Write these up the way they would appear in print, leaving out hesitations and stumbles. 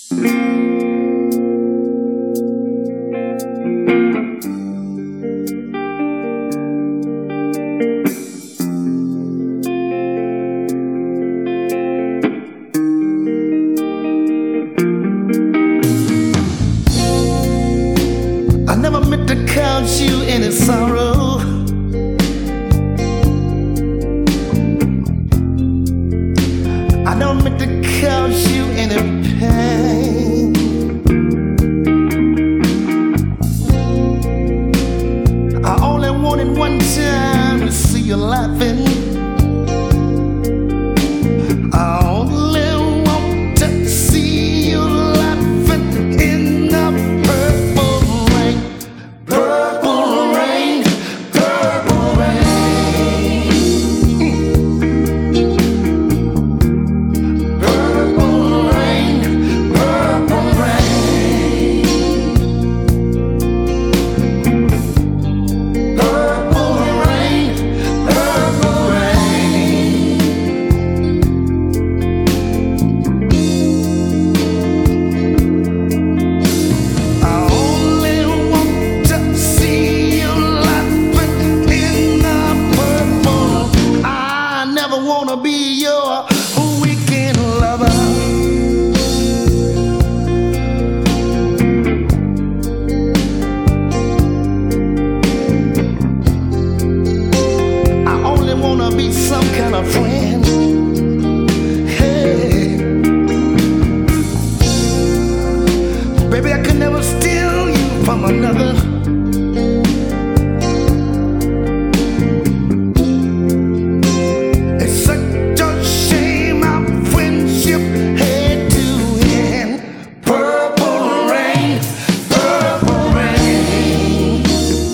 I never meant to cause you any sorrow. I don't meant to cause you any pain. I only wanted one time to see you laughing. I only want to see you laughing in the purple rain. Purple rain, purple rain. Purple rain, purple rain. Purple rain, purple rain. I only want to see you laughing in the purple. I never wanna be your weekend lover. I only wanna be some kind of friend. Hey, baby, I could never steal you from another. It's such a shame our friendship had to end. Purple rain, purple rain.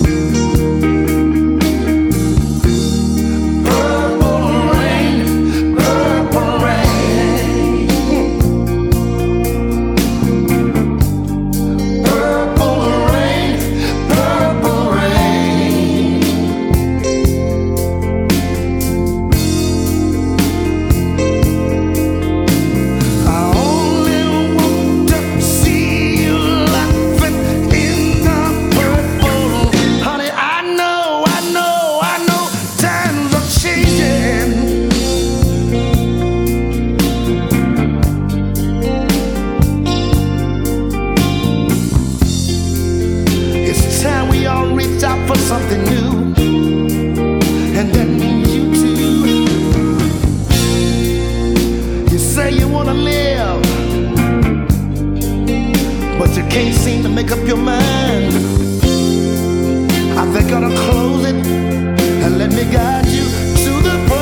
Purple rain, purple rain. Purple rain, purple rain. I only want to see you laughing in the purple. Honey, I know times are changing. It's time we all reach out for something new. And that means you too. You say you wanna live, but you can't seem to make up your mind. I think I ought to close it and let me guide you to the